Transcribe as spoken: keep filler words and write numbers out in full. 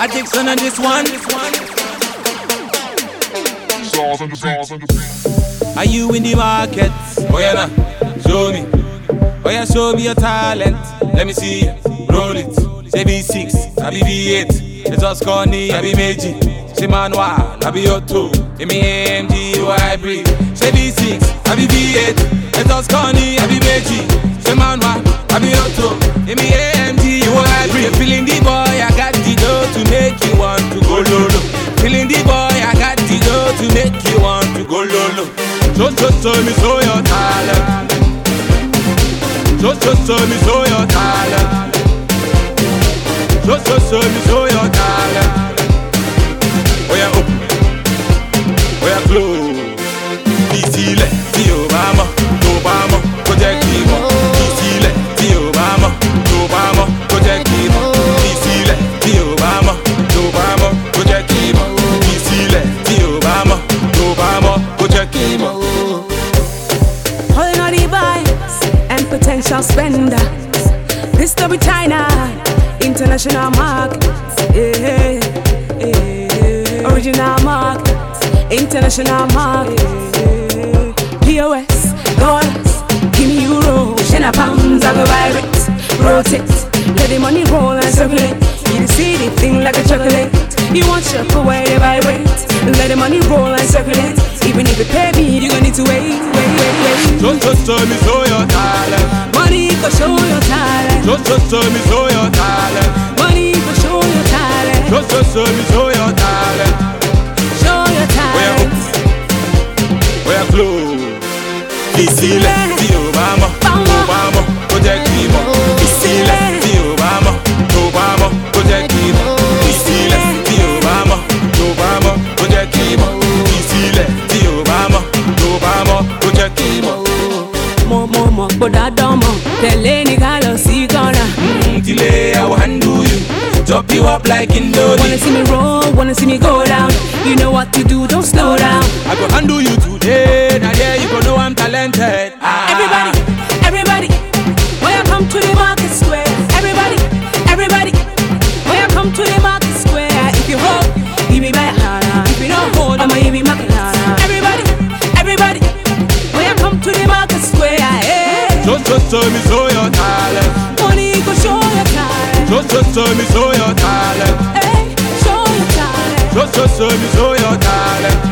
Addiction on this one. Are you in the market? Oh yeah, nah. Show me. Oh yeah, show me your talent. Let me see. Roll it. Say B six, I be V eight. It's us corny, I be Meiji. Say Manuel, I be Otto. Give me A M G, you hybrid. Say B six, I be V eight. It's us corny, I be Meiji. Say Manuel, I be Otto. Give me A M G, you hybrid. You're feeling the boy, I got the dough to make you want to go lolo. Feeling the boy, I got the dough to make you want to go lolo. Just, just show me so your talent. Just, just show me so your talent. Just, just show me so your talent. Oh yeah, open. Oh yeah, close. Easy let the Obama, Obama, protect him. Easy let the Obama, Obama, protect him. Easy let the Obama, Obama, protect him. Easy let the Obama, Obama, protect him. Holding all the vibes and potential spenders. This to be China, international markets, yeah, yeah. Original markets, international markets, yeah. P O S, dollars, give me euros, China pounds, I go buy it, rotate, let the money roll and circulate. You see the thing like a chocolate. You want your away, they vibrate. Let the money roll and circulate. Even if you pay me, you gonna need to wait, wait, wait, wait. Just, just show me so your talent. Money for show your talent. Just, just show me so your talent. Money for show your talent. Just, just show me so your talent. Show your talent. Where you close? Easy let the Obama, Obama, protect him. Easy let the Obama, Obama, protect him. Easy let the Obama, Obama, protect him. Easy let the Obama, Obama, protect him. More, more, more, but I don't know. Tell any girl or see gonna. Delay, I will handle you. Chop you up like Indomie. Wanna see me roll, wanna see me go down. You know what to do, don't slow down. I go handle you today. Now yeah, you go know I'm talented. Ah. Everybody, everybody, when I come to the market square. Everybody, everybody, when I come to the market square. If you hold, give me back. If you don't hold, I'ma give you my banana. Everybody, everybody, when I come to the market square. Hey. Just, just show me so your talent. Money go show your talent. Just, just show me so your talent. Hey, show your talent. Just, just show me so your talent.